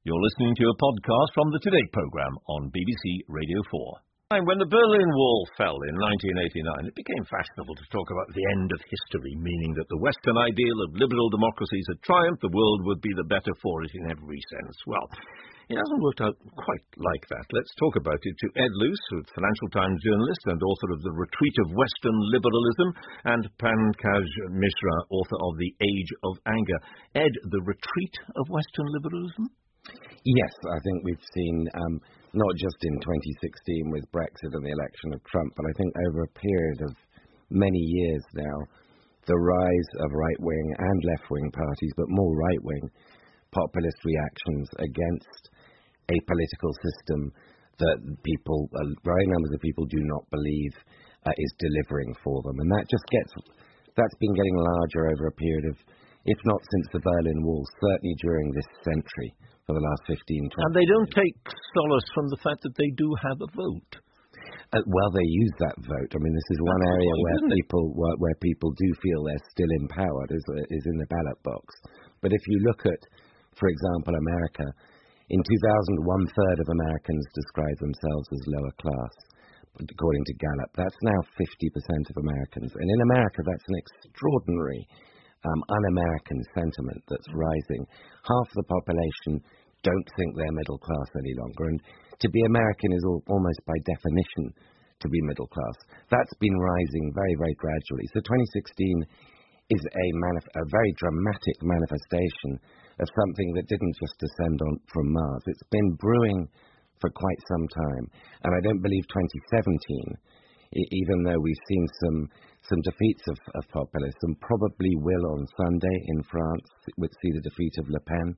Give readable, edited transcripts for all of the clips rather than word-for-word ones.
You're listening to a podcast from the Today programme on BBC Radio 4. When the Berlin Wall fell in 1989, it became fashionable to talk about the end of history, meaning that the Western ideal of liberal democracies had triumphed, the world would be the better for it in every sense. Well, it hasn't worked out quite like that. Let's talk about it to Ed Luce, who's Financial Times journalist and author of The Retreat of Western Liberalism, and Pankaj Mishra, author of The Age of Anger. Ed, the retreat of Western liberalism? Yes, I think we've seen, not just in 2016 with Brexit and the election of Trump, but I think over a period of many years now, the rise of right-wing and left-wing parties, but more right-wing, populist reactions against a political system that people, growing numbers of people do not believe is delivering for them. And that's been getting larger over a period of, if not since the Berlin Wall, certainly during this century, for the last 15, 20 And they don't take solace from the fact that they do have a vote. Well, they use that vote. I mean, this is one area where people do feel they're still empowered, is in the ballot box. But if you look at, for example, America, in 2000, one-third of Americans describe themselves as lower class, according to Gallup. That's now 50% of Americans. And in America, that's an extraordinary un-American sentiment that's rising. Half the population don't think they're middle class any longer, and to be American is almost by definition to be middle class. That's been rising very, very gradually. So 2016 is a very dramatic manifestation of something that didn't just descend from Mars. It's been brewing for quite some time, and I don't believe 2017, even though we've seen some defeats of populism, probably will on Sunday in France, would see the defeat of Le Pen.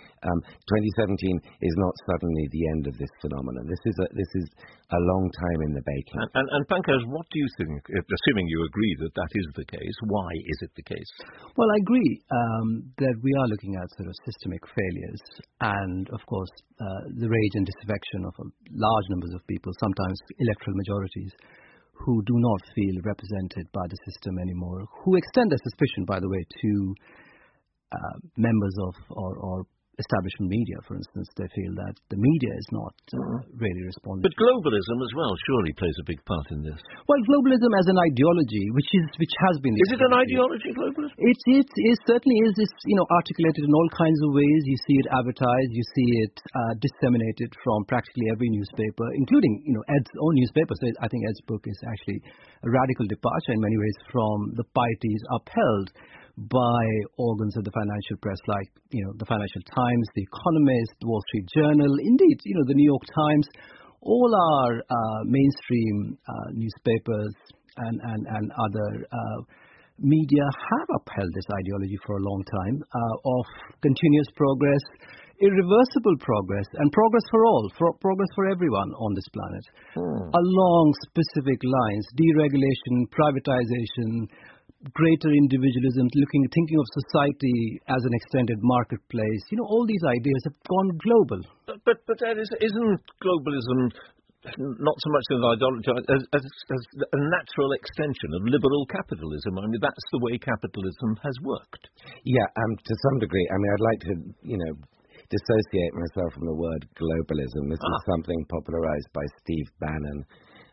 2017 is not suddenly the end of this phenomenon. This is a long time in the baking. And Pankaj, what do you think, assuming you agree that that is the case, why is it the case? Well, I agree that we are looking at sort of systemic failures and, of course, the rage and disaffection of large numbers of people, sometimes electoral majorities, who do not feel represented by the system anymore, who extend their suspicion, by the way, to members of or establishment media, for instance. They feel that the media is not really responding. But globalism as well surely plays a big part in this. Well, globalism as an ideology, which has been... Is it an ideology, globalism? It certainly is. It's articulated in all kinds of ways. You see it advertised, you see it disseminated from practically every newspaper, including Ed's own newspaper. So I think Ed's book is actually a radical departure in many ways from the pieties upheld by organs of the financial press like, the Financial Times, The Economist, The Wall Street Journal, indeed, the New York Times. All our mainstream newspapers and other media have upheld this ideology for a long time of continuous progress, irreversible progress, and progress for all, progress for everyone on this planet, along specific lines: deregulation, privatization, greater individualism, thinking of society as an extended marketplace. All these ideas have gone global. But that isn't globalism not so much an ideology as a natural extension of liberal capitalism? I mean, that's the way capitalism has worked. Yeah, to some degree. I mean, I'd like to, dissociate myself from the word globalism. This is something popularized by Steve Bannon,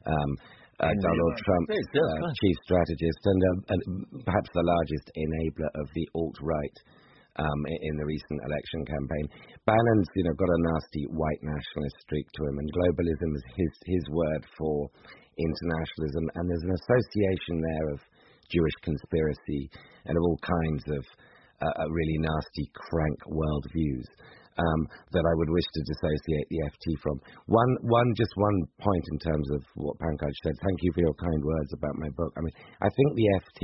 Donald Trump's chief strategist, and perhaps the largest enabler of the alt-right in the recent election campaign. Bannon's, got a nasty white nationalist streak to him, and globalism is his word for internationalism. And there's an association there of Jewish conspiracy and of all kinds of really nasty, crank worldviews. That I would wish to dissociate the FT from. One point in terms of what Pankaj said. Thank you for your kind words about my book. I mean, I think the FT,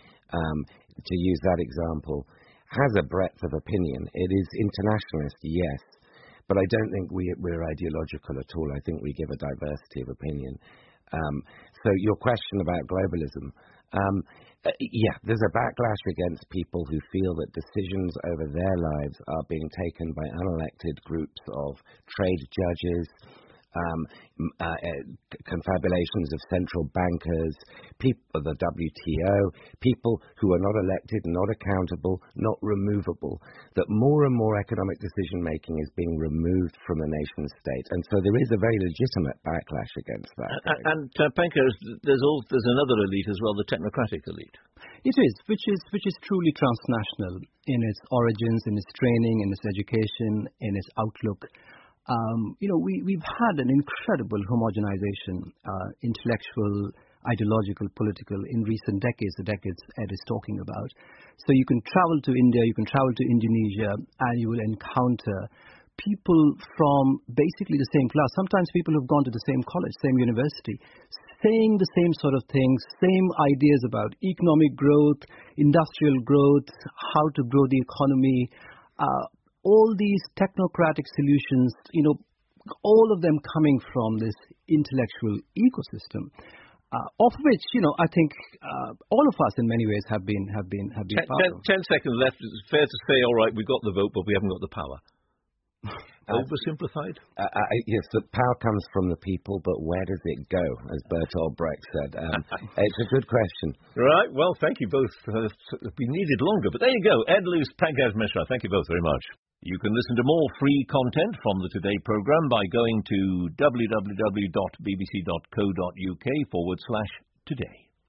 to use that example, has a breadth of opinion. It is internationalist, yes, but I don't think we're ideological at all. I think we give a diversity of opinion. So your question about globalism, there's a backlash against people who feel that decisions over their lives are being taken by unelected groups of trade judges, confabulations of central bankers, the WTO, people who are not elected, not accountable, not removable, that more and more economic decision-making is being removed from the nation-state. And so there is a very legitimate backlash against that. And Pankaj, there's another elite as well, the technocratic elite. It is, which is truly transnational in its origins, in its training, in its education, in its outlook. We've had an incredible homogenization, intellectual, ideological, political, in recent decades, the decades Ed is talking about. So you can travel to India, you can travel to Indonesia, and you will encounter people from basically the same class. Sometimes people who've gone to the same college, same university, saying the same sort of things, same ideas about economic growth, industrial growth, how to grow the economy, all these technocratic solutions, all of them coming from this intellectual ecosystem, of which, I think all of us in many ways have been part of. 10 seconds left. It's fair to say, all right, we got the vote, but we haven't got the power. Oversimplified? Yes, the power comes from the people, but where does it go, as Bertolt Brecht said? It's a good question. Right, well, thank you both. We needed longer, but there you go. Ed Luce, Pankaj Mishra, thank you both very much. You can listen to more free content from the Today programme by going to www.bbc.co.uk/today.